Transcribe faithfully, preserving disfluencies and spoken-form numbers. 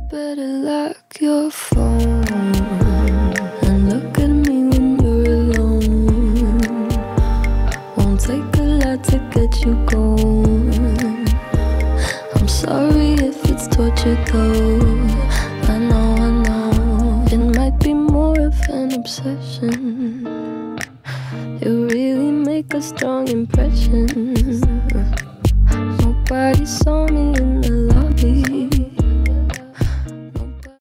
better lock your phone and look at me when you're alone. Won't take a lot to get you going. I'm sorry if it's torture though. I know, I know, it might be more of an obsession. You really make a strong impression. Nobody saw me in the lobby.